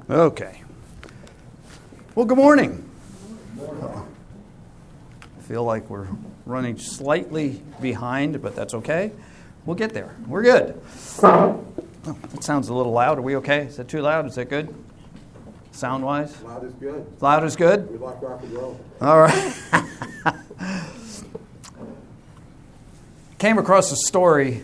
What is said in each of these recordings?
Okay. Well, good morning. I feel like we're running slightly behind, but that's okay. We'll get there. We're good. Oh, that sounds a little loud. Are we okay? Is that too loud? Is that good? Sound-wise? Loud is good. Loud is good? We like rock and roll. All right. Came across a story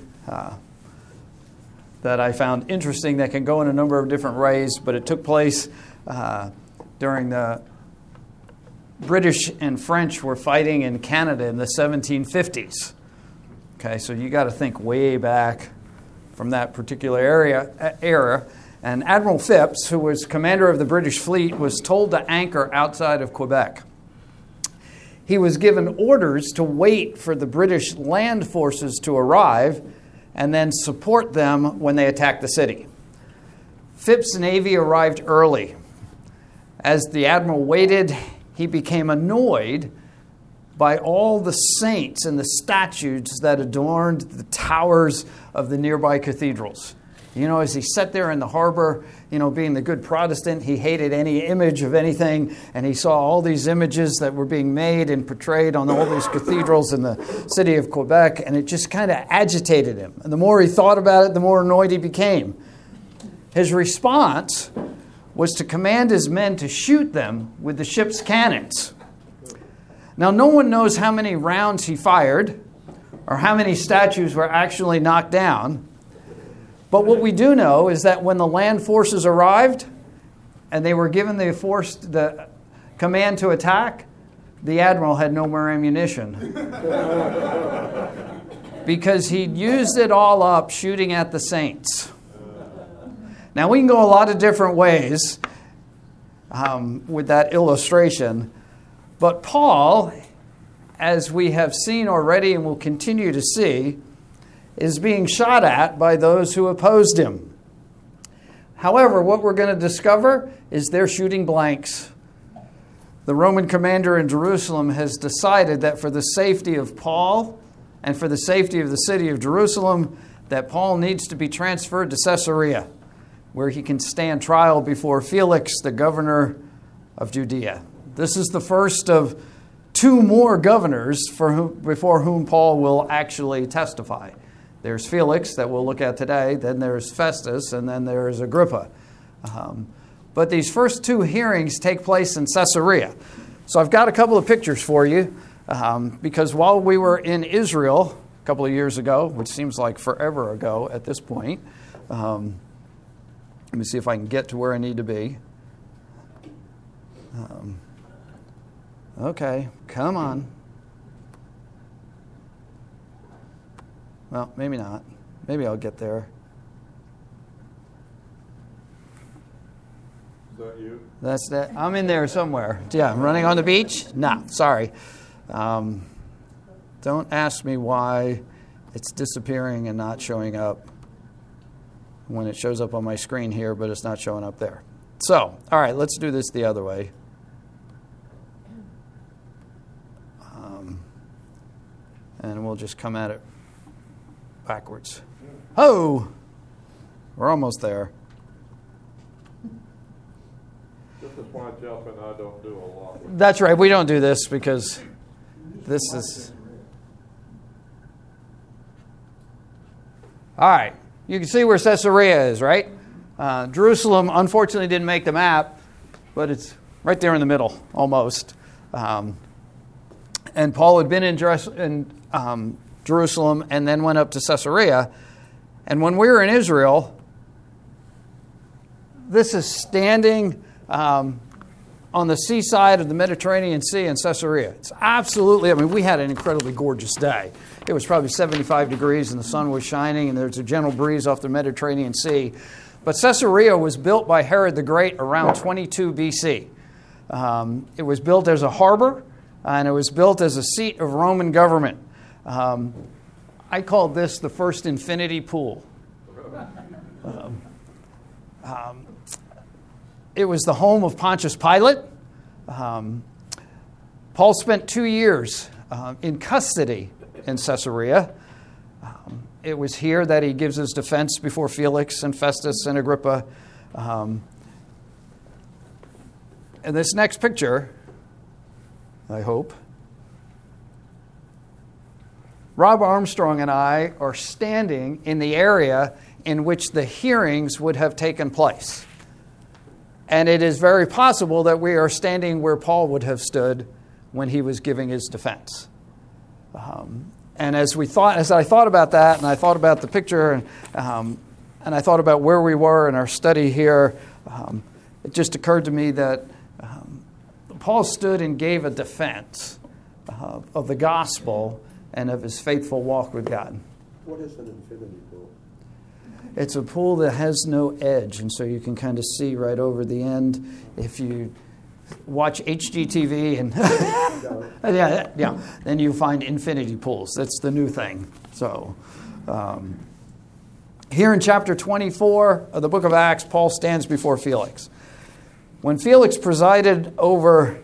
that I found interesting that can go in a number of different ways, but it took place during the British and French were fighting in Canada in the 1750s. Okay, so you got to think way back from that particular era. And Admiral Phipps, who was commander of the British fleet, was told to anchor outside of Quebec. He was given orders to wait for the British land forces to arrive and then support them when they attacked the city. Phipps' navy arrived early. As the admiral waited, he became annoyed by all the saints and the statues that adorned the towers of the nearby cathedrals. You know, as he sat there in the harbor, being the good Protestant, he hated any image of anything, and he saw all these images that were being made and portrayed on all these cathedrals in the city of Quebec, and it just kind of agitated him. And the more he thought about it, the more annoyed he became. His response was to command his men to shoot them with the ship's cannons. Now, no one knows how many rounds he fired or how many statues were actually knocked down. But what we do know is that when the land forces arrived and they were given the command to attack, the admiral had no more ammunition. Because he'd used it all up shooting at the saints. Now, we can go a lot of different ways with that illustration. But Paul, as we have seen already and will continue to see, is being shot at by those who opposed him. However, what we're going to discover is they're shooting blanks. The Roman commander in Jerusalem has decided that for the safety of Paul and for the safety of the city of Jerusalem, that Paul needs to be transferred to Caesarea, where he can stand trial before Felix, the governor of Judea. This is the first of two more governors before whom Paul will actually testify. There's Felix that we'll look at today, then there's Festus, and then there's Agrippa. But these first two hearings take place in Caesarea. So I've got a couple of pictures for you, because while we were in Israel a couple of years ago, which seems like forever ago at this point, let me see if I can get to where I need to be. Okay, come on. Well, maybe not. Maybe I'll get there. Is that you? That's that. I'm in there somewhere. Yeah, I'm running on the beach? No, sorry. Don't ask me why it's disappearing and not showing up when it shows up on my screen here, but it's not showing up there. So, all right, let's do this the other way. And we'll just come at it backwards. Oh, we're almost there. This is why Jeff and I don't do a lot. That's right. We don't do this because this is... All right. You can see where Caesarea is, right? Jerusalem, unfortunately, didn't make the map, but it's right there in the middle, almost. And Paul had been in Jerusalem and then went up to Caesarea. And when we were in Israel, this is standing on the seaside of the Mediterranean Sea in Caesarea. It's absolutely, we had an incredibly gorgeous day. It was probably 75 degrees and the sun was shining and there's a gentle breeze off the Mediterranean Sea. But Caesarea was built by Herod the Great around 22 BC. It was built as a harbor and it was built as a seat of Roman government. I called this the first infinity pool. It was the home of Pontius Pilate. Paul spent 2 years in custody in Caesarea. It was here that he gives his defense before Felix and Festus and Agrippa. in this next picture, I hope, Rob Armstrong and I are standing in the area in which the hearings would have taken place. And it is very possible that we are standing where Paul would have stood when he was giving his defense. And as I thought about that, and I thought about the picture, and I thought about where we were in our study here, it just occurred to me that Paul stood and gave a defense of the gospel and of his faithful walk with God. What is an infinity pool? It's a pool that has no edge, and so you can kind of see right over the end. If you watch HGTV and then you find infinity pools. That's the new thing. So here in chapter 24 of the book of Acts, Paul stands before Felix. What Felix presided over,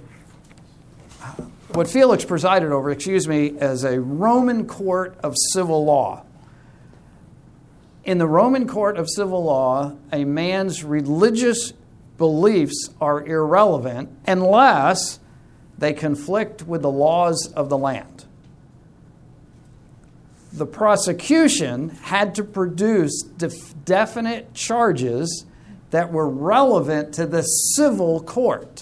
as a Roman court of civil law. In the Roman court of civil law, a man's religious beliefs are irrelevant unless they conflict with the laws of the land. The prosecution had to produce definite charges that were relevant to the civil court.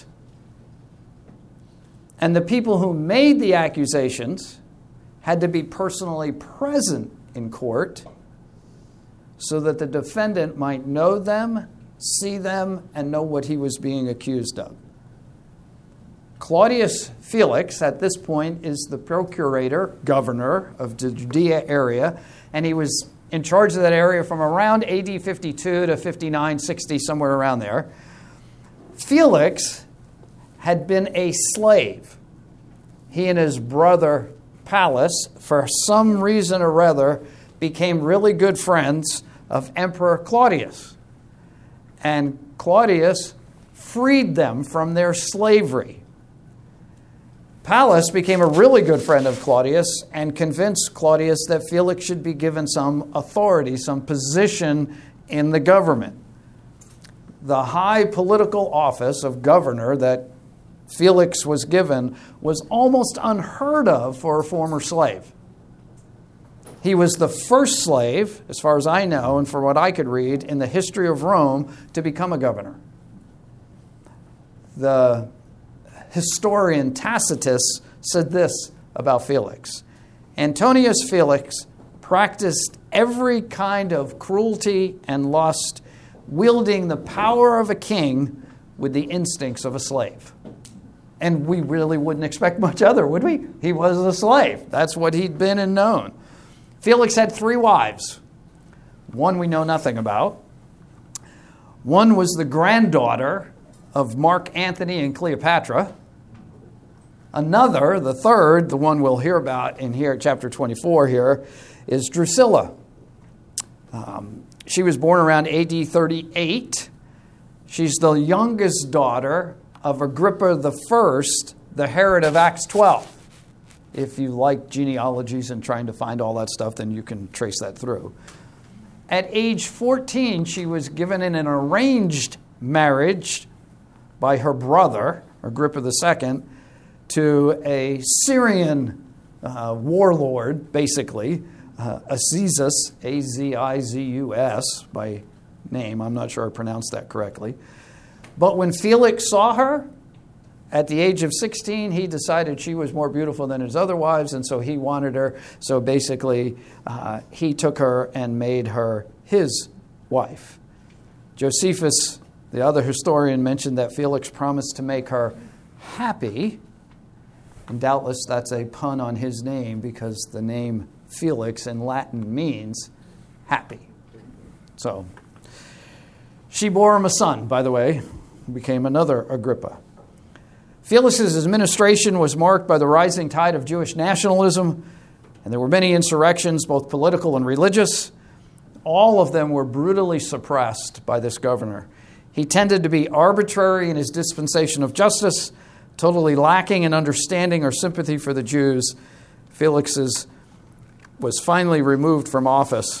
And the people who made the accusations had to be personally present in court so that the defendant might know them, see them, and know what he was being accused of. Claudius Felix, at this point, is the procurator, governor of the Judea area, and he was in charge of that area from around AD 52 to 59, 60, somewhere around there. Felix had been a slave. He and his brother Pallas, for some reason or other, became really good friends of Emperor Claudius. And Claudius freed them from their slavery. Pallas became a really good friend of Claudius and convinced Claudius that Felix should be given some authority, some position in the government. The high political office of governor that Felix was given was almost unheard of for a former slave. He was the first slave, as far as I know, and from what I could read, in the history of Rome to become a governor. The historian Tacitus said this about Felix. Antonius Felix practiced every kind of cruelty and lust, wielding the power of a king with the instincts of a slave. And we really wouldn't expect much other, would we? He was a slave. That's what he'd been and known. Felix had 3 wives. One we know nothing about. One was the granddaughter of Mark Antony and Cleopatra. Another, the third, the one we'll hear about in here, chapter 24 here, is Drusilla. She was born around AD 38. She's the youngest daughter of Agrippa I, the Herod of Acts 12. If you like genealogies and trying to find all that stuff, then you can trace that through. At age 14, she was given in an arranged marriage by her brother, Agrippa II, to a Syrian warlord, basically, Azizus, Azizus by name. I'm not sure I pronounced that correctly. But when Felix saw her, at the age of 16, he decided she was more beautiful than his other wives, and so he wanted her. So basically, he took her and made her his wife. Josephus, the other historian, mentioned that Felix promised to make her happy. And doubtless that's a pun on his name because the name Felix in Latin means happy. So she bore him a son, by the way, who became another Agrippa. Felix's administration was marked by the rising tide of Jewish nationalism, and there were many insurrections, both political and religious. All of them were brutally suppressed by this governor. He tended to be arbitrary in his dispensation of justice, totally lacking in understanding or sympathy for the Jews. Felix was finally removed from office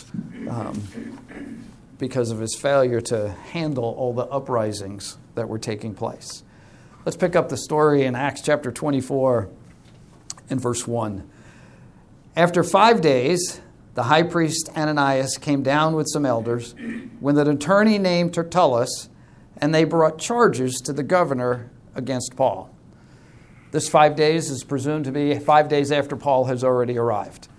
because of his failure to handle all the uprisings that were taking place. Let's pick up the story in Acts chapter 24 and verse 1. After 5 days, the high priest Ananias came down with some elders with an attorney named Tertullus, and they brought charges to the governor against Paul. This 5 days is presumed to be 5 days after Paul has already arrived.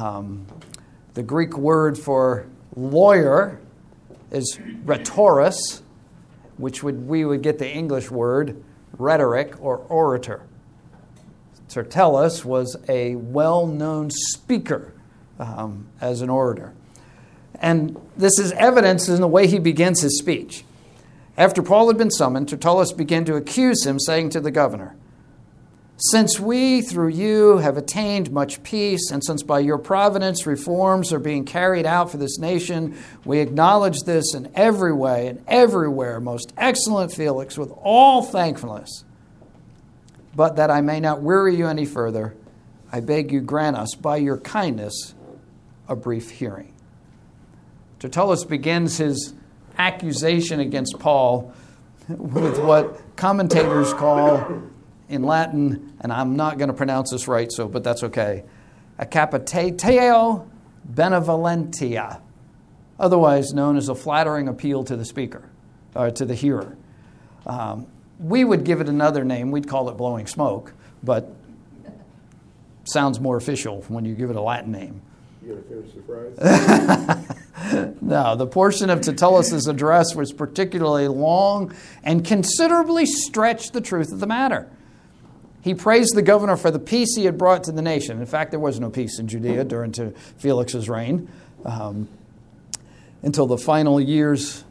The Greek word for lawyer is rhetoros, which we would get the English word rhetoric or orator. Tertullus was a well-known speaker as an orator. And this is evidenced in the way he begins his speech. After Paul had been summoned, Tertullus began to accuse him, saying to the governor, "Since we, through you, have attained much peace, and since by your providence reforms are being carried out for this nation, we acknowledge this in every way and everywhere, most excellent Felix, with all thankfulness. But that I may not weary you any further, I beg you grant us, by your kindness, a brief hearing." Tertullus begins his accusation against Paul with what commentators call, in Latin, and I'm not going to pronounce this right, but that's okay, a capitatio benevolentia, otherwise known as a flattering appeal to the speaker, or to the hearer. We would give it another name. We'd call it blowing smoke, but sounds more official when you give it a Latin name. You gonna finish the phrase? No, the portion of Tertullus' address was particularly long and considerably stretched the truth of the matter. He praised the governor for the peace he had brought to the nation. In fact, there was no peace in Judea during Felix's reign until the final years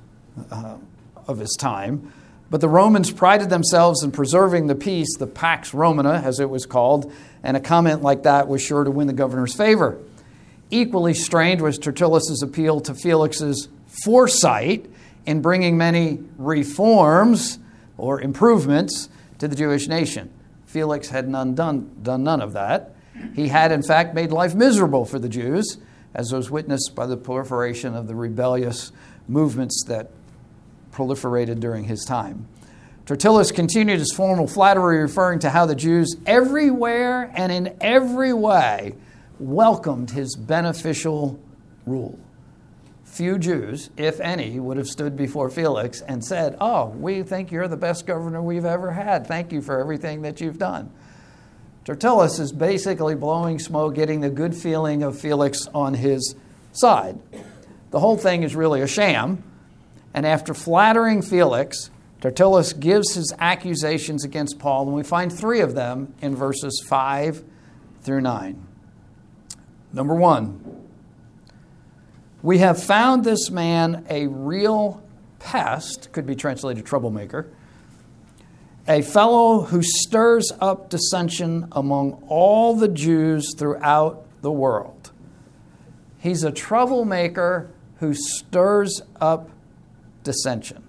of his time. But the Romans prided themselves in preserving the peace, the Pax Romana, as it was called, and a comment like that was sure to win the governor's favor. Equally strained was Tertullus' appeal to Felix's foresight in bringing many reforms or improvements to the Jewish nation. Felix had done none of that. He had, in fact, made life miserable for the Jews, as was witnessed by the proliferation of the rebellious movements that proliferated during his time. Tertullus continued his formal flattery, referring to how the Jews everywhere and in every way welcomed his beneficial rule. Few Jews, if any, would have stood before Felix and said, "Oh, we think you're the best governor we've ever had. Thank you for everything that you've done." Tertullus is basically blowing smoke, getting the good feeling of Felix on his side. The whole thing is really a sham. And after flattering Felix, Tertullus gives his accusations against Paul, and we find 3 of them in verses 5 through 9. Number 1, we have found this man a real pest, could be translated troublemaker, a fellow who stirs up dissension among all the Jews throughout the world. He's a troublemaker who stirs up dissension.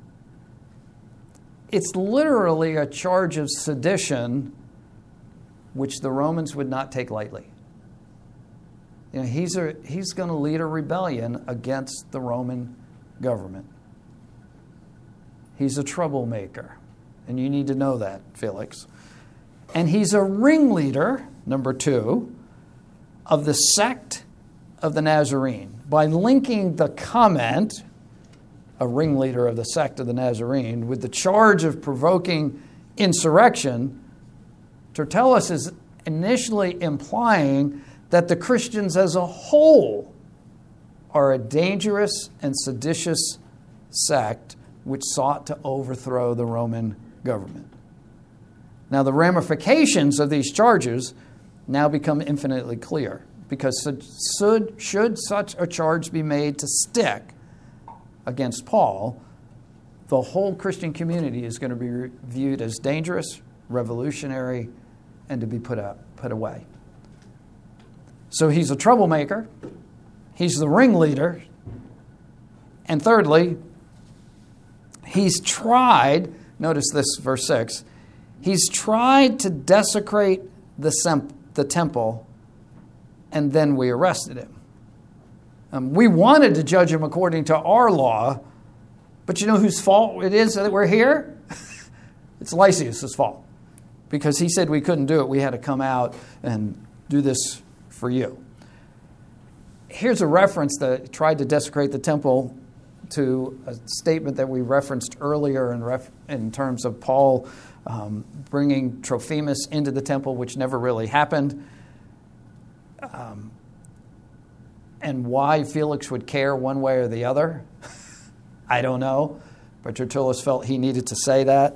It's literally a charge of sedition, which the Romans would not take lightly. You know, he's going to lead a rebellion against the Roman government. He's a troublemaker, and you need to know that, Felix. And he's a ringleader, number 2, of the sect of the Nazarene. By linking the comment, a ringleader of the sect of the Nazarene, with the charge of provoking insurrection, Tertullus is initially implying that the Christians as a whole are a dangerous and seditious sect which sought to overthrow the Roman government. Now, the ramifications of these charges now become infinitely clear, because should such a charge be made to stick against Paul, the whole Christian community is going to be viewed as dangerous, revolutionary, and to be put away. So he's a troublemaker. He's the ringleader. And thirdly, he's tried, notice this, verse 6, he's tried to desecrate the temple, and then we arrested him. We wanted to judge him according to our law, but you know whose fault it is that we're here? It's Lysias' fault. Because he said we couldn't do it, we had to come out and do this for you. Here's a reference that tried to desecrate the temple to a statement that we referenced earlier in terms of Paul bringing Trophimus into the temple, which never really happened. And why Felix would care one way or the other, I don't know. But Tertullus felt he needed to say that.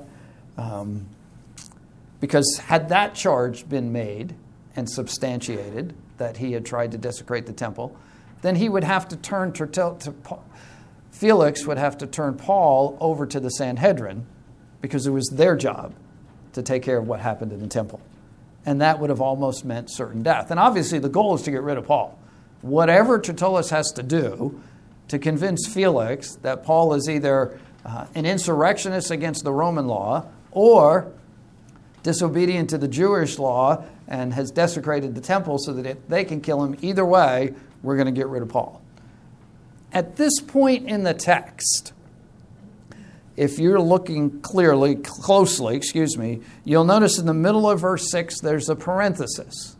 Because had that charge been made and substantiated, that he had tried to desecrate the temple, then he would have to turn Felix would have to turn Paul over to the Sanhedrin, because it was their job to take care of what happened in the temple. And that would have almost meant certain death. And obviously the goal is to get rid of Paul. Whatever Tertullus has to do to convince Felix that Paul is either an insurrectionist against the Roman law or disobedient to the Jewish law and has desecrated the temple so that they can kill him, either way, we're going to get rid of Paul. At this point in the text, if you're looking closely, you'll notice in the middle of verse 6, there's a parenthesis.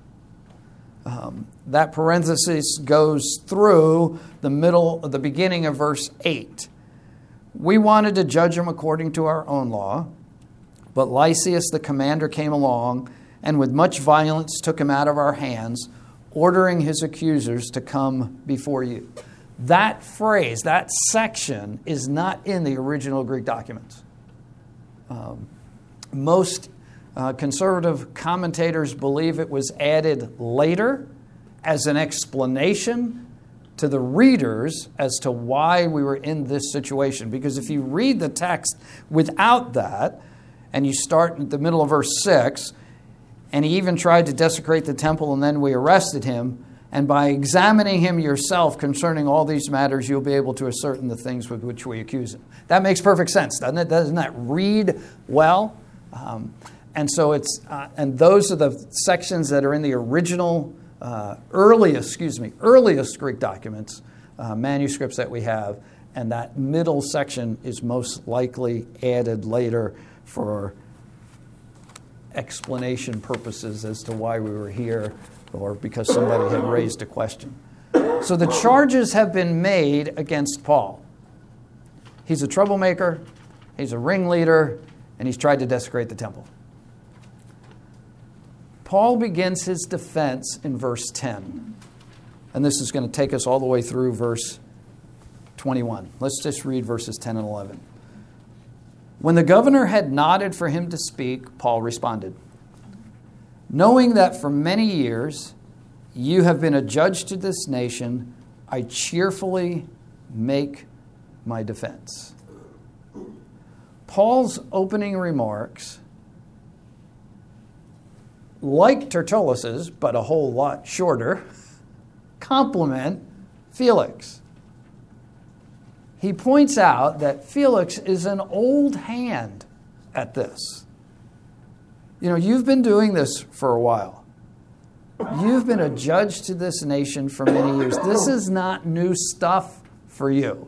That parenthesis goes through the beginning of verse 8. We wanted to judge him according to our own law, but Lysias the commander came along and with much violence took him out of our hands, ordering his accusers to come before you. That phrase, that section, is not in the original Greek documents. Most conservative commentators believe it was added later as an explanation to the readers as to why we were in this situation. Because if you read the text without that, and you start at the middle of verse 6, and he even tried to desecrate the temple, and then we arrested him, and by examining him yourself concerning all these matters, you'll be able to ascertain the things with which we accuse him. That makes perfect sense, doesn't it? Doesn't that read well? And so and those are the sections that are in the original, earliest Greek documents, manuscripts that we have, and that middle section is most likely added later for explanation purposes as to why we were here, or because somebody had raised a question. So the charges have been made against Paul. He's a troublemaker, he's a ringleader, and he's tried to desecrate the temple. Paul begins his defense in verse 10. And this is going to take us all the way through verse 21. Let's just read verses 10 and 11. When the governor had nodded for him to speak, Paul responded, "Knowing that for many years you have been a judge to this nation, I cheerfully make my defense." Paul's opening remarks, like Tertullus's, but a whole lot shorter, compliment Felix. He points out that Felix is an old hand at this. You know, you've been doing this for a while. You've been a judge to this nation for many years. This is not new stuff for you.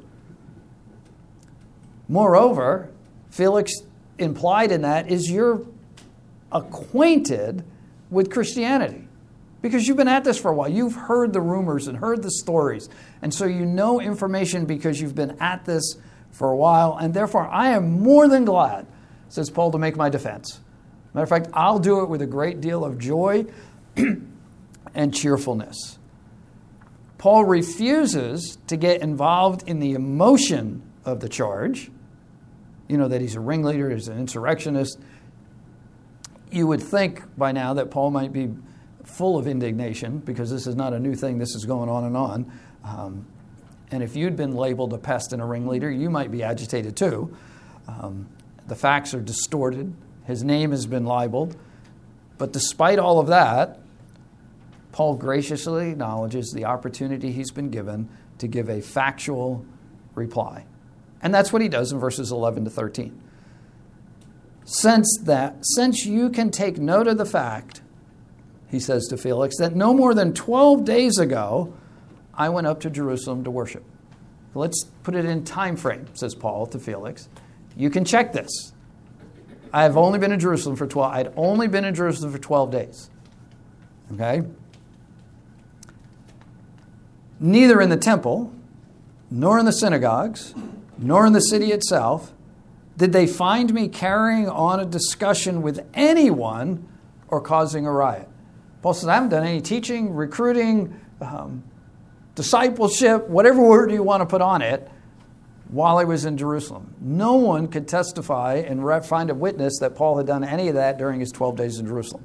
Moreover, Felix, implied in that is you're acquainted with Christianity because you've been at this for a while. You've heard the rumors and heard the stories. And so you know information because you've been at this for a while. And therefore, I am more than glad, says Paul, to make my defense. Matter of fact, I'll do it with a great deal of joy and cheerfulness. Paul refuses to get involved in the emotion of the charge. You know, that he's a ringleader, he's an insurrectionist. You would think by now that Paul might be full of indignation because this is not a new thing. This is going on and on. And if you'd been labeled a pest and a ringleader, you might be agitated too. The facts are distorted. His name has been libeled. But despite all of that, Paul graciously acknowledges the opportunity he's been given to give a factual reply. And that's what he does in verses 11 to 13. Since you can take note of the fact, he says to Felix, that no more than 12 days ago, I went up to Jerusalem to worship. Let's put it in time frame, says Paul to Felix. You can check this. I've only been in Jerusalem for 12. I'd only been in Jerusalem for 12 days. Okay? Neither in the temple, nor in the synagogues, nor in the city itself, did they find me carrying on a discussion with anyone or causing a riot. Paul says, I haven't done any teaching, recruiting, discipleship, whatever word you want to put on it, while I was in Jerusalem. No one could testify and find a witness that Paul had done any of that during his 12 days in Jerusalem.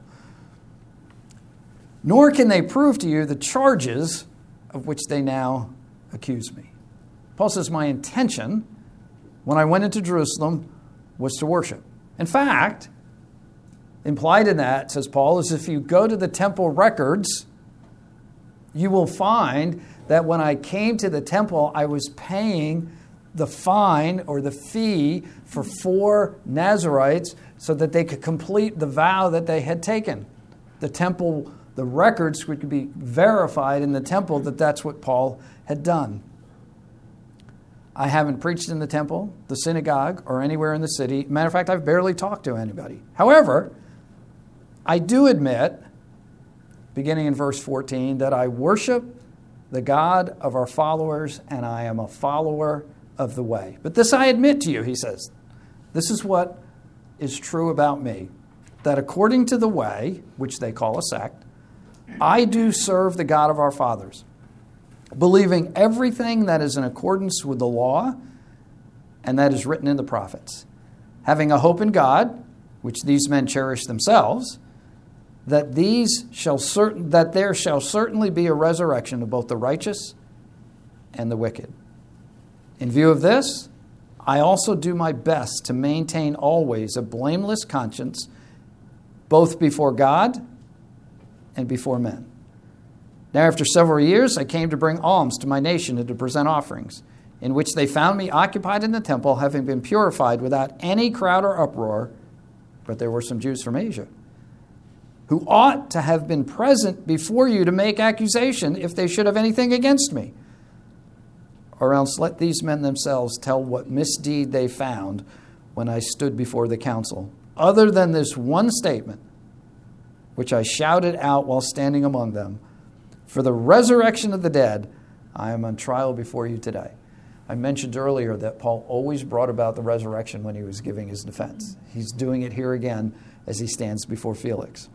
Nor can they prove to you the charges of which they now accuse me. Paul says, my intention when I went into Jerusalem was to worship. In fact, implied in that, says Paul, is if you go to the temple records, you will find that when I came to the temple, I was paying the fine or the fee for 4 Nazarites so that they could complete the vow that they had taken. The temple, the records could be verified in the temple that that's what Paul had done. I haven't preached in the temple, the synagogue, or anywhere in the city. Matter of fact, I've barely talked to anybody. However, I do admit, beginning in verse 14, that I worship the God of our followers, and I am a follower of the way. But this I admit to you, he says. This is what is true about me, that according to the way, which they call a sect, I do serve the God of our fathers, believing everything that is in accordance with the law and that is written in the prophets, having a hope in God, which these men cherish themselves, that there shall certainly be a resurrection of both the righteous and the wicked. In view of this, I also do my best to maintain always a blameless conscience, both before God and before men. Now, after several years, I came to bring alms to my nation and to present offerings, in which they found me occupied in the temple, having been purified without any crowd or uproar. But there were some Jews from Asia who ought to have been present before you to make accusation if they should have anything against me. Or else let these men themselves tell what misdeed they found when I stood before the council, other than this one statement, which I shouted out while standing among them, for the resurrection of the dead, I am on trial before you today. I mentioned earlier that Paul always brought about the resurrection when he was giving his defense. He's doing it here again as he stands before Felix.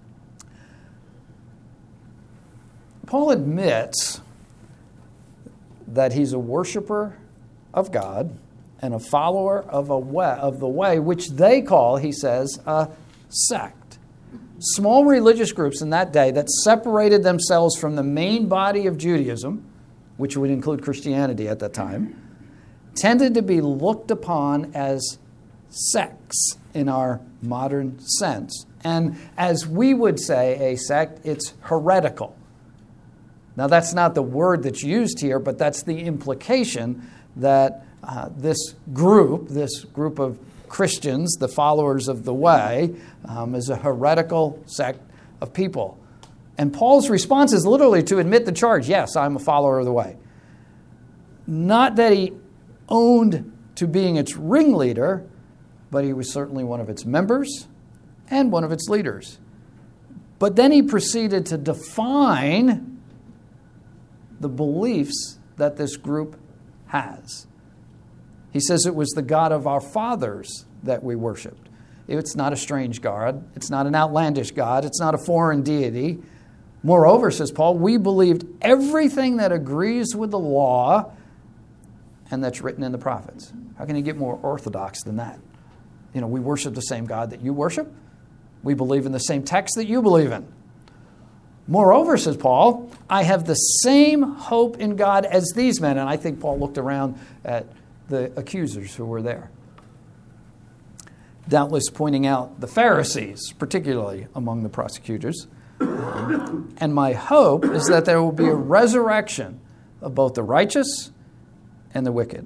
Paul admits that he's a worshiper of God and a follower of the way, which they call, he says, a sect. Small religious groups in that day that separated themselves from the main body of Judaism, which would include Christianity at that time, tended to be looked upon as sects in our modern sense. And as we would say, a sect, it's heretical. Now, that's not the word that's used here, but that's the implication that this group of Christians, the followers of the way, is a heretical sect of people. And Paul's response is literally to admit the charge. Yes, I'm a follower of the way. Not that he owned to being its ringleader, but he was certainly one of its members and one of its leaders. But then he proceeded to define the beliefs that this group has. He says it was the God of our fathers that we worshiped. It's not a strange God. It's not an outlandish God. It's not a foreign deity. Moreover, says Paul, we believed everything that agrees with the law and that's written in the prophets. How can you get more orthodox than that? We worship the same God that you worship. We believe in the same text that you believe in. Moreover, says Paul, I have the same hope in God as these men. And I think Paul looked around at the accusers who were there, doubtless pointing out the Pharisees, particularly among the prosecutors. And my hope is that there will be a resurrection of both the righteous and the wicked.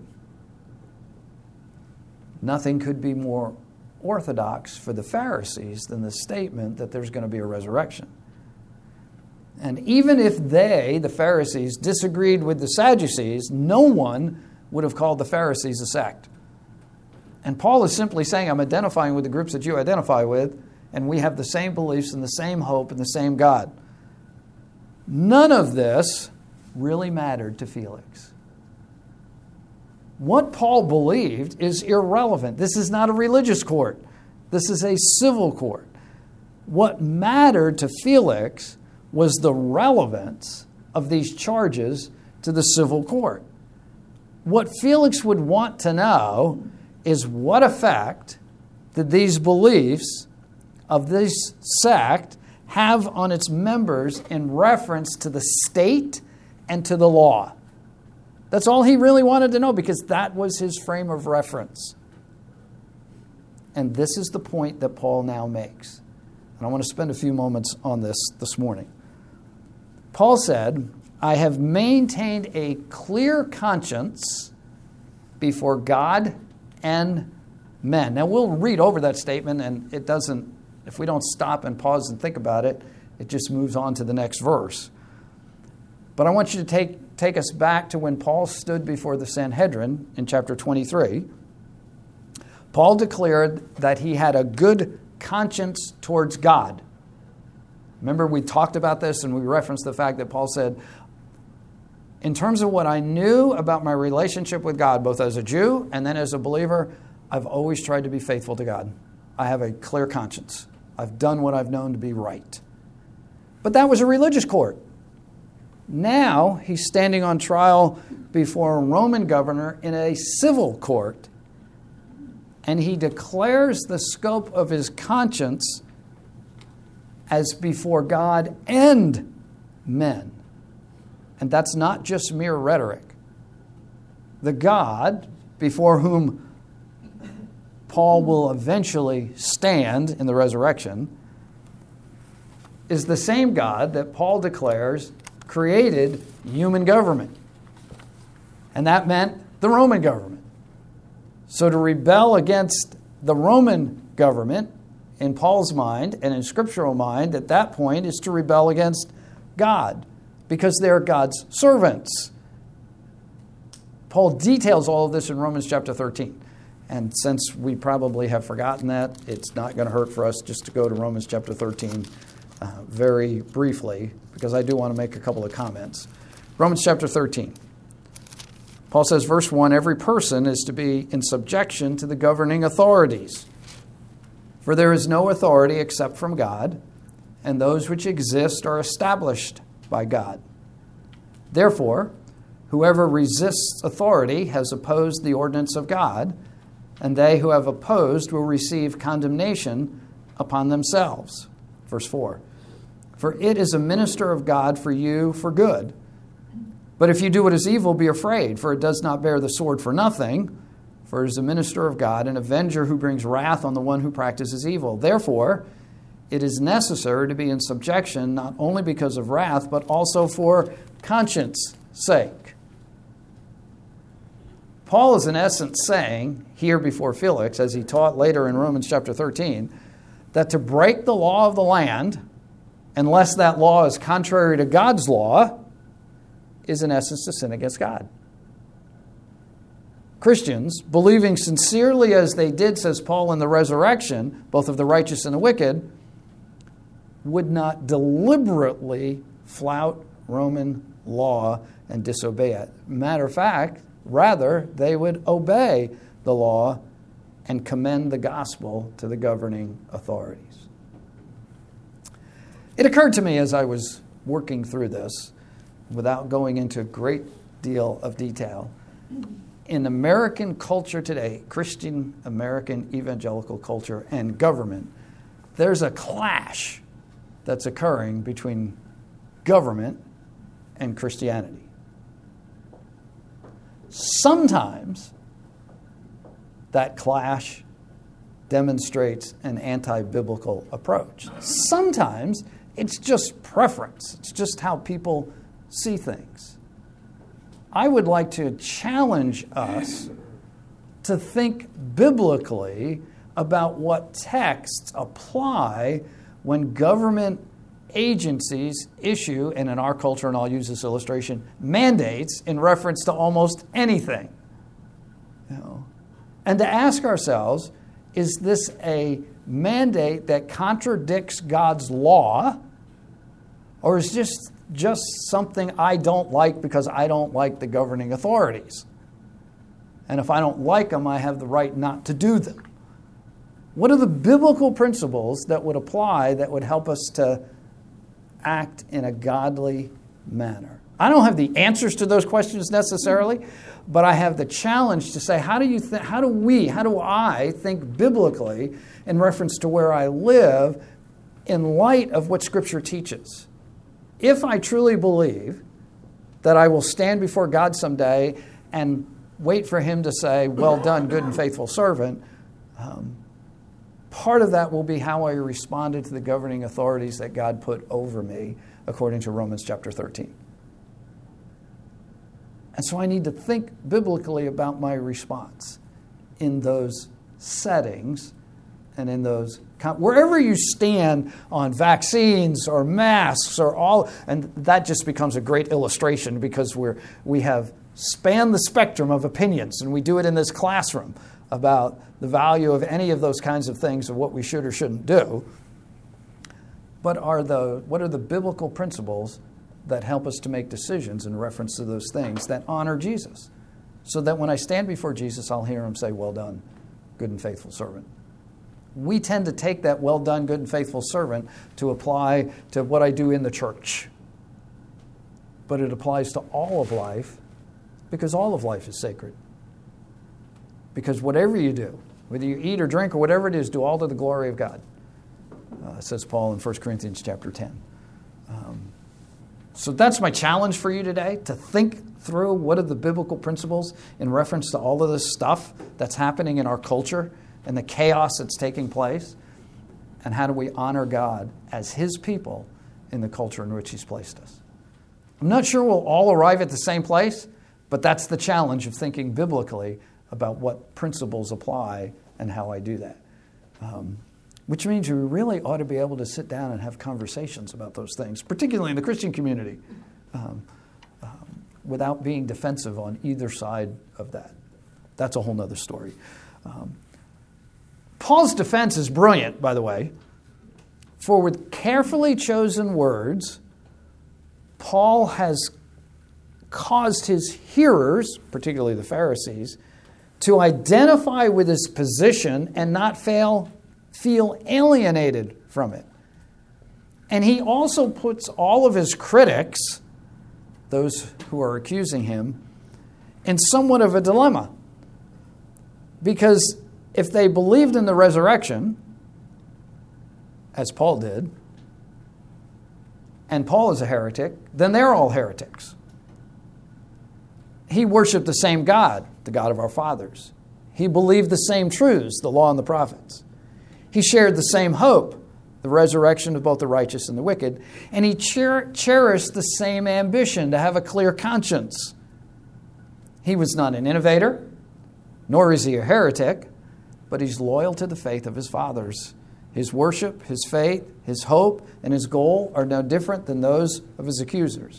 Nothing could be more orthodox for the Pharisees than the statement that there's going to be a resurrection. And even if they, the Pharisees, disagreed with the Sadducees, no one would have called the Pharisees a sect. And Paul is simply saying, I'm identifying with the groups that you identify with, and we have the same beliefs and the same hope and the same God. None of this really mattered to Felix. What Paul believed is irrelevant. This is not a religious court. This is a civil court. What mattered to Felix was the relevance of these charges to the civil court. What Felix would want to know is what effect did these beliefs of this sect have on its members in reference to the state and to the law. That's all he really wanted to know, because that was his frame of reference. And this is the point that Paul now makes. And I want to spend a few moments on this morning. Paul said, I have maintained a clear conscience before God and men. Now, we'll read over that statement, and it doesn't, if we don't stop and pause and think about it, it just moves on to the next verse. But I want you to take us back to when Paul stood before the Sanhedrin in chapter 23. Paul declared that he had a good conscience towards God. Remember, we talked about this and we referenced the fact that Paul said, in terms of what I knew about my relationship with God, both as a Jew and then as a believer, I've always tried to be faithful to God. I have a clear conscience. I've done what I've known to be right. But that was a religious court. Now he's standing on trial before a Roman governor in a civil court, and he declares the scope of his conscience as before God and men. And that's not just mere rhetoric. The God before whom Paul will eventually stand in the resurrection is the same God that Paul declares created human government. And that meant the Roman government. So to rebel against the Roman government, in Paul's mind and in scriptural mind, at that point, is to rebel against God, because they're God's servants. Paul details all of this in Romans chapter 13. And since we probably have forgotten that, it's not going to hurt for us just to go to Romans chapter 13 very briefly, because I do want to make a couple of comments. Romans chapter 13. Paul says, verse 1, every person is to be in subjection to the governing authorities. For there is no authority except from God, and those which exist are established by God. Therefore, whoever resists authority has opposed the ordinance of God, and they who have opposed will receive condemnation upon themselves. Verse 4, for it is a minister of God for you for good. But if you do what is evil, be afraid, for it does not bear the sword for nothing, for it is a minister of God, an avenger who brings wrath on the one who practices evil. Therefore, it is necessary to be in subjection, not only because of wrath, but also for conscience sake. Paul is in essence saying, here before Felix, as he taught later in Romans chapter 13, that to break the law of the land, unless that law is contrary to God's law, is in essence to sin against God. Christians, believing sincerely as they did, says Paul, in the resurrection, both of the righteous and the wicked, would not deliberately flout Roman law and disobey it. Matter of fact, rather, they would obey the law and commend the gospel to the governing authorities. It occurred to me as I was working through this, without going into a great deal of detail, in American culture today, Christian American evangelical culture and government, there's a clash that's occurring between government and Christianity. Sometimes that clash demonstrates an anti-biblical approach. Sometimes it's just preference. It's just how people see things. I would like to challenge us to think biblically about what texts apply when government agencies issue, and in our culture, and I'll use this illustration, mandates in reference to almost anything. And to ask ourselves, is this a mandate that contradicts God's law, or is this just something I don't like because I don't like the governing authorities? And if I don't like them, I have the right not to do them. What are the biblical principles that would apply that would help us to act in a godly manner? I don't have the answers to those questions necessarily, but I have the challenge to say, how do I think biblically in reference to where I live in light of what Scripture teaches? If I truly believe that I will stand before God someday and wait for Him to say, well done, good and faithful servant, part of that will be how I responded to the governing authorities that God put over me, according to Romans chapter 13. And so I need to think biblically about my response in those settings and in those, wherever you stand on vaccines or masks or all, and that just becomes a great illustration because we have spanned the spectrum of opinions, and we do it in this classroom about the value of any of those kinds of things of what we should or shouldn't do. But what are the biblical principles that help us to make decisions in reference to those things that honor Jesus? So that when I stand before Jesus, I'll hear Him say, well done, good and faithful servant. We tend to take that well done, good and faithful servant to apply to what I do in the church. But it applies to all of life because all of life is sacred. Because whatever you do, whether you eat or drink or whatever it is, do all to the glory of God, says Paul in 1 Corinthians chapter 10. So that's my challenge for you today, to think through what are the biblical principles in reference to all of this stuff that's happening in our culture and the chaos that's taking place, and how do we honor God as His people in the culture in which He's placed us. I'm not sure we'll all arrive at the same place, but that's the challenge of thinking biblically about what principles apply and how I do that. Which means you really ought to be able to sit down and have conversations about those things, particularly in the Christian community, without being defensive on either side of that. That's a whole other story. Paul's defense is brilliant, by the way. For with carefully chosen words, Paul has caused his hearers, particularly the Pharisees, to identify with his position and not feel alienated from it. And he also puts all of his critics, those who are accusing him, in somewhat of a dilemma. Because if they believed in the resurrection, as Paul did, and Paul is a heretic, then they're all heretics. He worshiped the same God, the God of our fathers. He believed the same truths, the law and the prophets. He shared the same hope, the resurrection of both the righteous and the wicked. And he cherished the same ambition to have a clear conscience. He was not an innovator, nor is he a heretic, but he's loyal to the faith of his fathers. His worship, his faith, his hope, and his goal are no different than those of his accusers.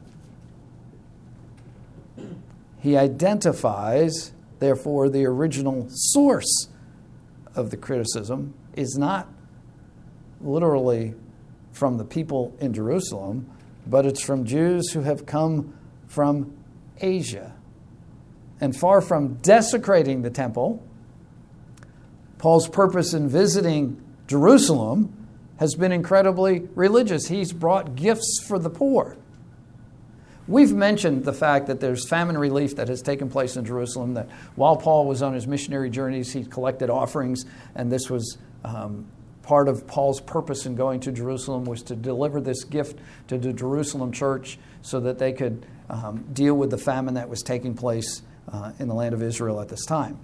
He identifies, therefore, the original source of the criticism is not literally from the people in Jerusalem, but it's from Jews who have come from Asia. And far from desecrating the temple, Paul's purpose in visiting Jerusalem has been incredibly religious. He's brought gifts for the poor. We've mentioned the fact that there's famine relief that has taken place in Jerusalem, that while Paul was on his missionary journeys, he collected offerings, and this was part of Paul's purpose in going to Jerusalem, was to deliver this gift to the Jerusalem church so that they could deal with the famine that was taking place in the land of Israel at this time.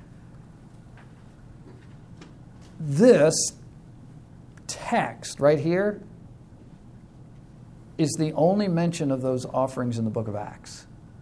This text right here is the only mention of those offerings in the book of Acts.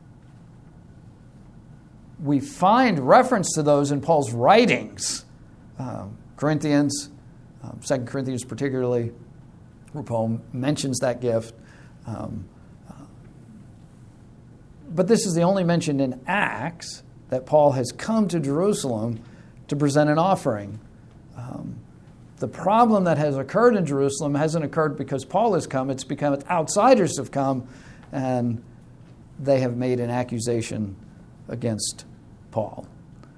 We find reference to those in Paul's writings, Corinthians, 2 Corinthians particularly, where Paul mentions that gift. But this is the only mention in Acts, that Paul has come to Jerusalem to present an offering. The problem that has occurred in Jerusalem hasn't occurred because Paul has come. It's because outsiders have come, and they have made an accusation against Paul.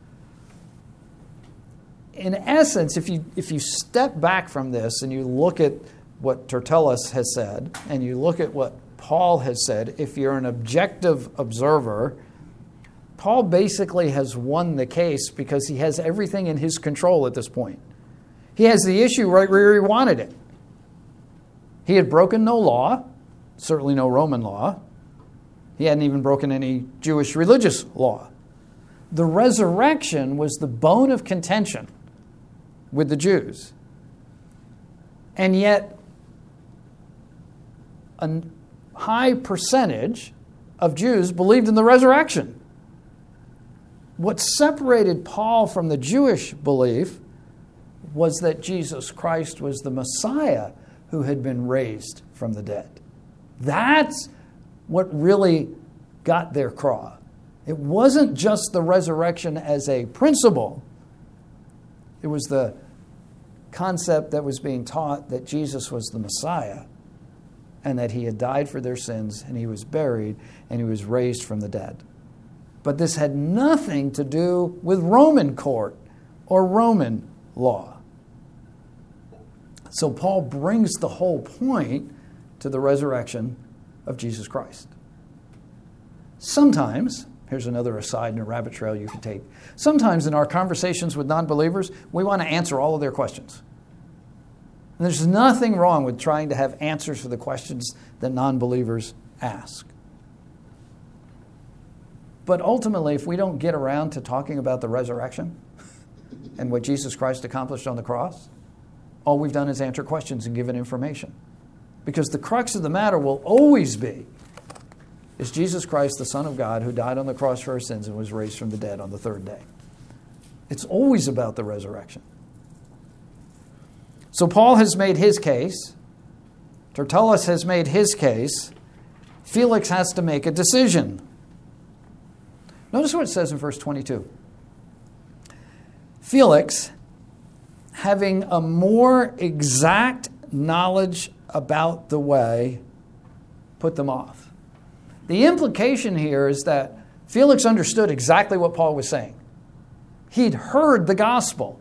In essence, if you step back from this and you look at what Tertullus has said, and you look at what Paul has said, if you're an objective observer, Paul basically has won the case because he has everything in his control at this point. He has the issue right where he wanted it. He had broken no law, certainly no Roman law. He hadn't even broken any Jewish religious law. The resurrection was the bone of contention with the Jews. And yet, a high percentage of Jews believed in the resurrection. What separated Paul from the Jewish belief was that Jesus Christ was the Messiah who had been raised from the dead. That's what really got their craw. It wasn't just the resurrection as a principle. It was the concept that was being taught that Jesus was the Messiah and that he had died for their sins and he was buried and he was raised from the dead. But this had nothing to do with Roman court or Roman law. So Paul brings the whole point to the resurrection of Jesus Christ. Sometimes, here's another aside and a rabbit trail you can take. Sometimes in our conversations with non-believers, we want to answer all of their questions. And there's nothing wrong with trying to have answers for the questions that non-believers ask. But ultimately, if we don't get around to talking about the resurrection and what Jesus Christ accomplished on the cross, all we've done is answer questions and given information. Because the crux of the matter will always be, is Jesus Christ the Son of God who died on the cross for our sins and was raised from the dead on the third day. It's always about the resurrection. So Paul has made his case. Tertullus has made his case. Felix has to make a decision. Notice what it says in verse 22. Felix, having a more exact knowledge about the way, put them off. The implication here is that Felix understood exactly what Paul was saying. He'd heard the gospel.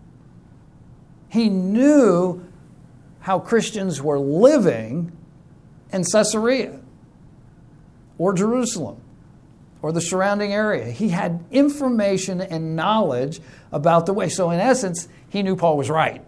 He knew how Christians were living in Caesarea or Jerusalem or the surrounding area. He had information and knowledge about the way. So in essence, he knew Paul was right.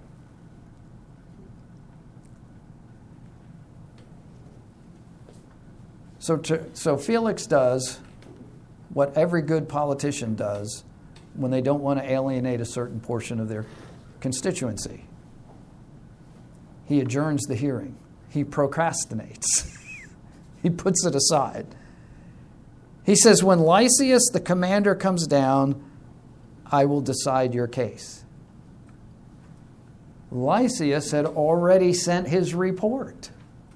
So Felix does what every good politician does when they don't want to alienate a certain portion of their constituency. He adjourns the hearing. He procrastinates. He puts it aside. He says, when Lysias, the commander, comes down, I will decide your case. Lysias had already sent his report.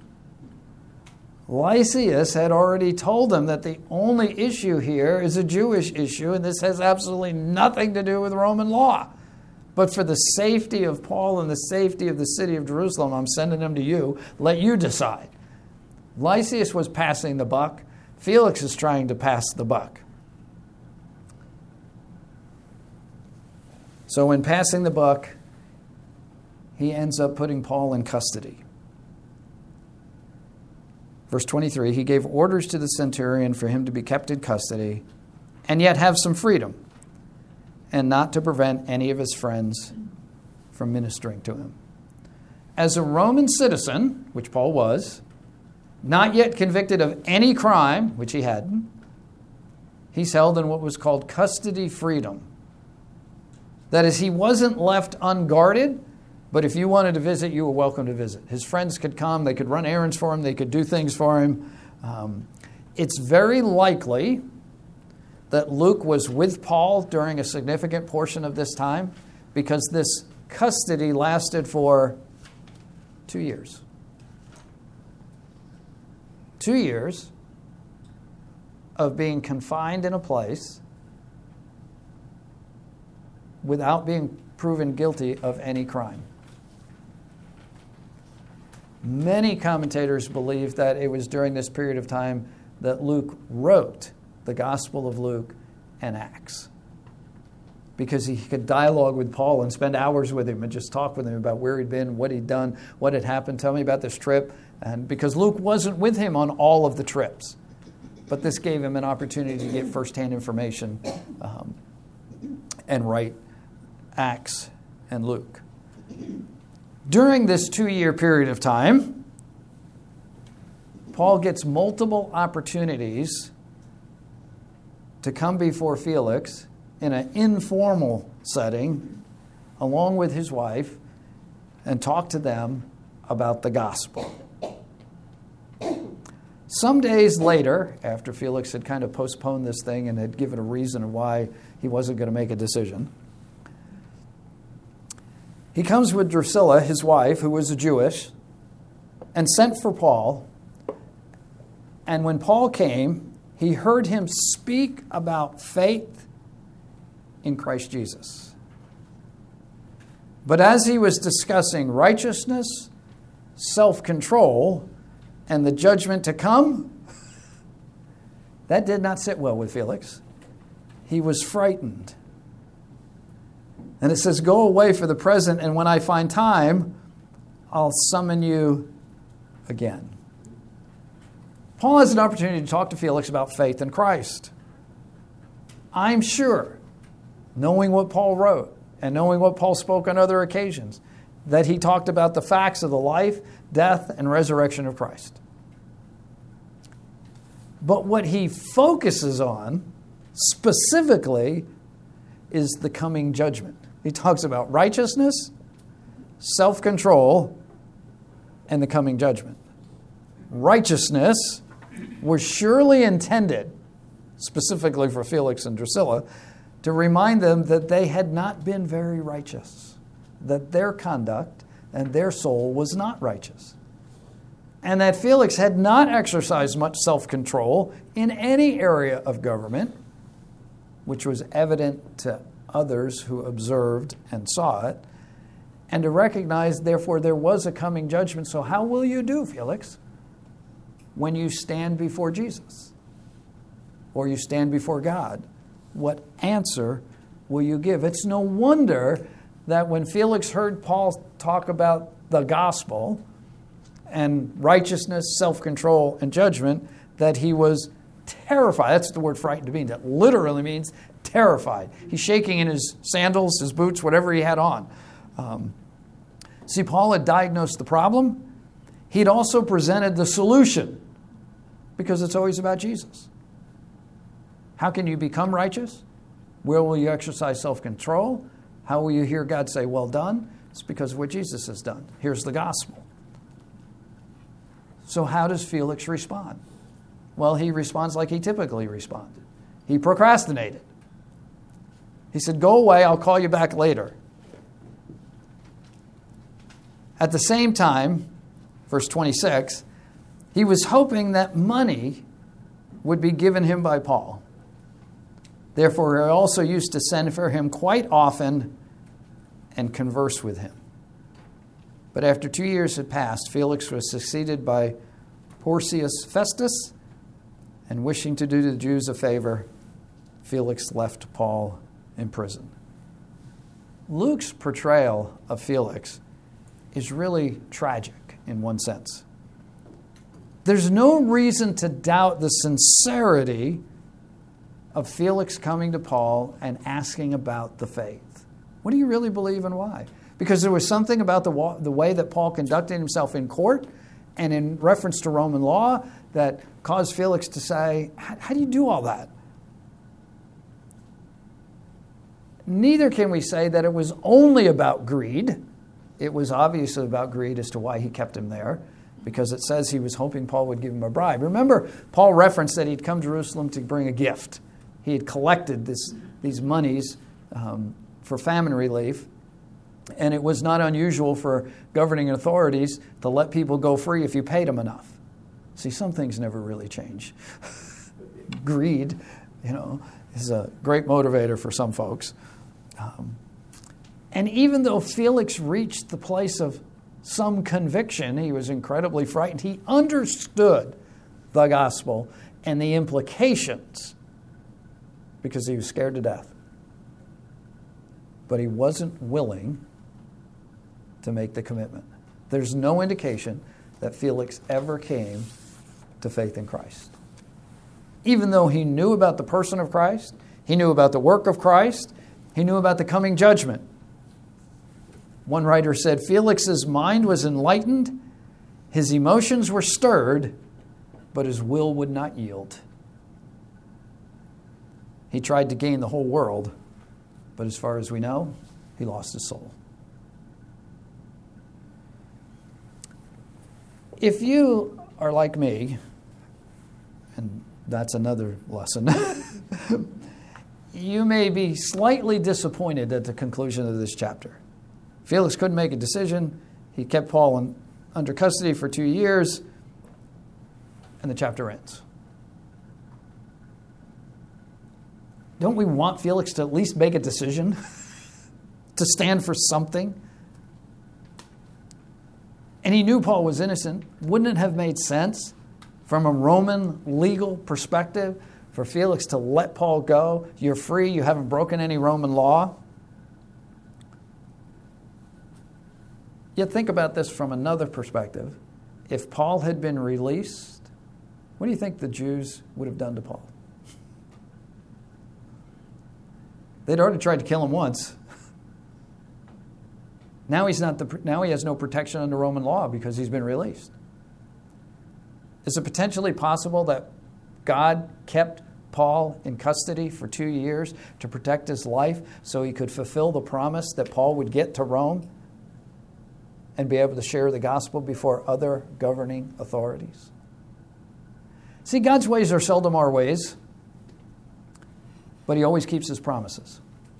Lysias had already told them that the only issue here is a Jewish issue, and this has absolutely nothing to do with Roman law. But for the safety of Paul and the safety of the city of Jerusalem, I'm sending them to you. Let you decide. Lysias was passing the buck. Felix is trying to pass the buck. So in passing the buck, he ends up putting Paul in custody. Verse 23, he gave orders to the centurion for him to be kept in custody and yet have some freedom, and not to prevent any of his friends from ministering to him. As a Roman citizen, which Paul was, not yet convicted of any crime, which he hadn't, he's held in what was called custody freedom. That is, he wasn't left unguarded, but if you wanted to visit, you were welcome to visit. His friends could come, they could run errands for him, they could do things for him. It's very likely that Luke was with Paul during a significant portion of this time, because this custody lasted for 2 years. 2 years of being confined in a place without being proven guilty of any crime. Many commentators believe that it was during this period of time that Luke wrote the Gospel of Luke and Acts, because he could dialogue with Paul and spend hours with him and just talk with him about where he'd been, what he'd done, what had happened, tell me about this trip. And because Luke wasn't with him on all of the trips, but this gave him an opportunity to get firsthand information and write Acts and Luke. During this 2-year period of time, Paul gets multiple opportunities to come before Felix in an informal setting, along with his wife, and talk to them about the gospel. Some days later, after Felix had kind of postponed this thing and had given a reason of why he wasn't going to make a decision, he comes with Drusilla, his wife, who was a Jewish, and sent for Paul. And when Paul came, he heard him speak about faith in Christ Jesus. But as he was discussing righteousness, self-control, and the judgment to come, that did not sit well with Felix. He was frightened. And it says, "Go away for the present, and when I find time, I'll summon you again." Paul has an opportunity to talk to Felix about faith in Christ. I'm sure, knowing what Paul wrote and knowing what Paul spoke on other occasions, that he talked about the facts of the life, death, and resurrection of Christ. But what he focuses on specifically is the coming judgment. He talks about righteousness, self-control, and the coming judgment. Righteousness was surely intended, specifically for Felix and Drusilla, to remind them that they had not been very righteous, that their conduct and their soul was not righteous, and that Felix had not exercised much self-control in any area of government, which was evident to others who observed and saw it, and to recognize, therefore, there was a coming judgment. So how will you do, Felix, when you stand before Jesus or you stand before God? What answer will you give? It's no wonder that when Felix heard Paul talk about the gospel and righteousness, self-control, and judgment, that he was terrified. That's the word frightened means. That literally means terrified. He's shaking in his sandals, his boots, whatever he had on. See, Paul had diagnosed the problem. He'd also presented the solution, because it's always about Jesus. How can you become righteous? Where will you exercise self-control? How will you hear God say, "Well done"? It's because of what Jesus has done. Here's the gospel. So how does Felix respond? Well, he responds like he typically responded. He procrastinated. He said, "Go away, I'll call you back later." At the same time, verse 26, he was hoping that money would be given him by Paul. Therefore, he also used to send for him quite often and converse with him. But after 2 years had passed, Felix was succeeded by Porcius Festus, and wishing to do the Jews a favor, Felix left Paul in prison. Luke's portrayal of Felix is really tragic in one sense. There's no reason to doubt the sincerity of Felix coming to Paul and asking about the faith. What do you really believe and why? Because there was something about the way that Paul conducted himself in court and in reference to Roman law that caused Felix to say, "How do you do all that?" Neither can we say that it was only about greed. It was obviously about greed as to why he kept him there, because it says he was hoping Paul would give him a bribe. Remember, Paul referenced that he'd come to Jerusalem to bring a gift. He had collected these monies for famine relief, and it was not unusual for governing authorities to let people go free if you paid them enough. See, some things never really change. Greed, is a great motivator for some folks. And even though Felix reached the place of some conviction, he was incredibly frightened. He understood the gospel and the implications because he was scared to death. But he wasn't willing to make the commitment. There's no indication that Felix ever came to faith in Christ. Even though he knew about the person of Christ, he knew about the work of Christ, he knew about the coming judgment. One writer said, Felix's mind was enlightened, his emotions were stirred, but his will would not yield. He tried to gain the whole world, but as far as we know, he lost his soul. If you are like me, and that's another lesson, you may be slightly disappointed at the conclusion of this chapter. Felix couldn't make a decision. He kept Paul under custody for 2 years, and the chapter ends. Don't we want Felix to at least make a decision, to stand for something? And he knew Paul was innocent. Wouldn't it have made sense from a Roman legal perspective for Felix to let Paul go? You're free. You haven't broken any Roman law. Yet think about this from another perspective. If Paul had been released, what do you think the Jews would have done to Paul? They'd already tried to kill him once. Now he has no protection under Roman law because he's been released. Is it potentially possible that God kept Paul in custody for 2 years to protect his life so he could fulfill the promise that Paul would get to Rome and be able to share the gospel before other governing authorities? See, God's ways are seldom our ways, but he always keeps his promises.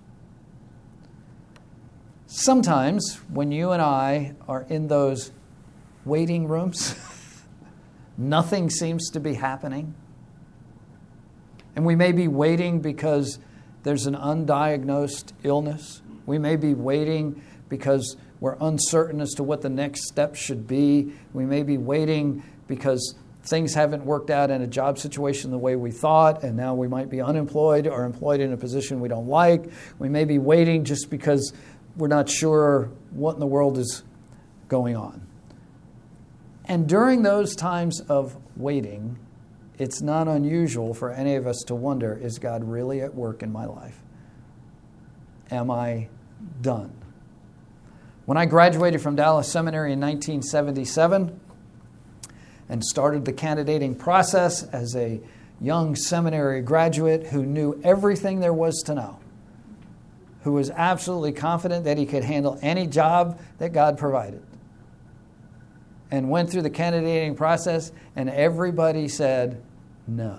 Sometimes when you and I are in those waiting rooms, nothing seems to be happening. And we may be waiting because there's an undiagnosed illness. We may be waiting because we're uncertain as to what the next step should be. We may be waiting because things haven't worked out in a job situation the way we thought, and now we might be unemployed or employed in a position we don't like. We may be waiting just because we're not sure what in the world is going on. And during those times of waiting, it's not unusual for any of us to wonder, is God really at work in my life? Am I done? When I graduated from Dallas Seminary in 1977 and started the candidating process as a young seminary graduate who knew everything there was to know, who was absolutely confident that he could handle any job that God provided, and went through the candidating process, and everybody said, no,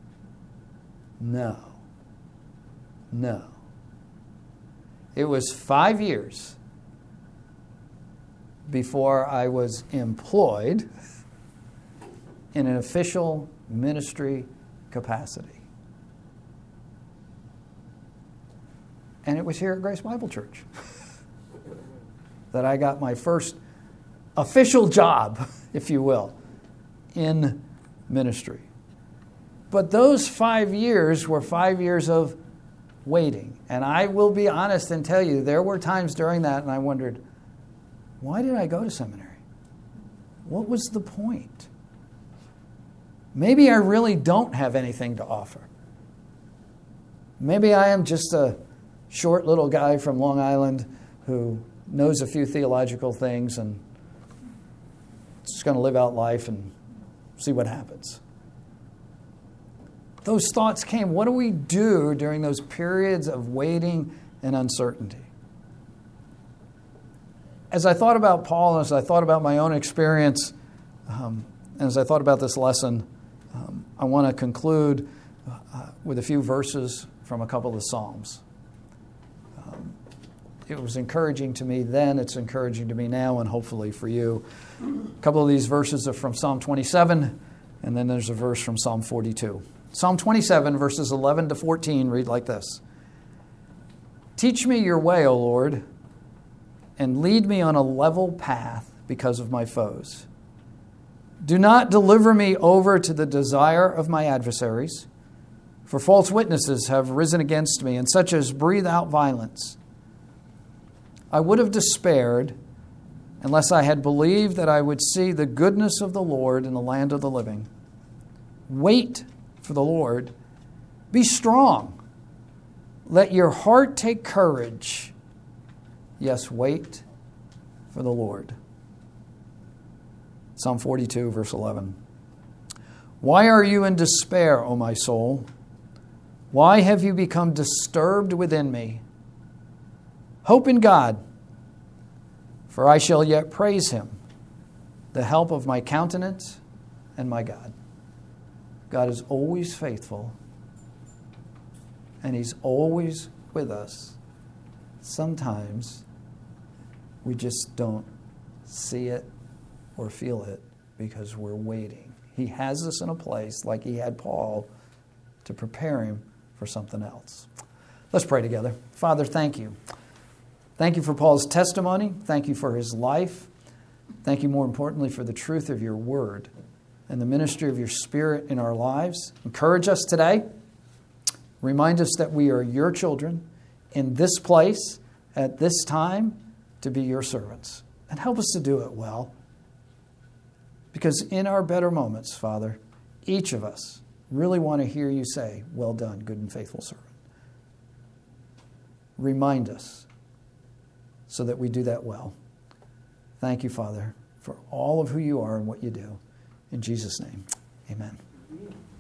no, no. It was 5 years before I was employed in an official ministry capacity. And it was here at Grace Bible Church that I got my first official job, if you will, in ministry. But those 5 years were 5 years of waiting. And I will be honest and tell you, there were times during that and I wondered, why did I go to seminary? What was the point? Maybe I really don't have anything to offer. Maybe I am just a short little guy from Long Island who knows a few theological things and just going to live out life and see what happens. Those thoughts came. What do we do during those periods of waiting and uncertainty? As I thought about Paul, and as I thought about my own experience, and as I thought about this lesson, I want to conclude with a few verses from a couple of Psalms. It was encouraging to me then, it's encouraging to me now, and hopefully for you. A couple of these verses are from Psalm 27, and then there's a verse from Psalm 42. Psalm 27, verses 11 to 14 read like this. Teach me your way, O Lord. and lead me on a level path because of my foes. Do not deliver me over to the desire of my adversaries, for false witnesses have risen against me, and such as breathe out violence. I would have despaired unless I had believed that I would see the goodness of the Lord in the land of the living. Wait for the Lord. Be strong. Let your heart take courage. Yes, wait for the Lord. Psalm 42, verse 11. Why are you in despair, O my soul? Why have you become disturbed within me? Hope in God, for I shall yet praise him, the help of my countenance and my God. God is always faithful, and he's always with us. Sometimes we just don't see it or feel it because we're waiting. He has us in a place like he had Paul to prepare him for something else. Let's pray together. Father, thank you. Thank you for Paul's testimony. Thank you for his life. Thank you, more importantly, for the truth of your word and the ministry of your Spirit in our lives. Encourage us today. Remind us that we are your children in this place at this time to be your servants. And help us to do it well. Because in our better moments, Father, each of us really want to hear you say, well done, good and faithful servant. Remind us so that we do that well. Thank you, Father, for all of who you are and what you do. In Jesus' name, amen.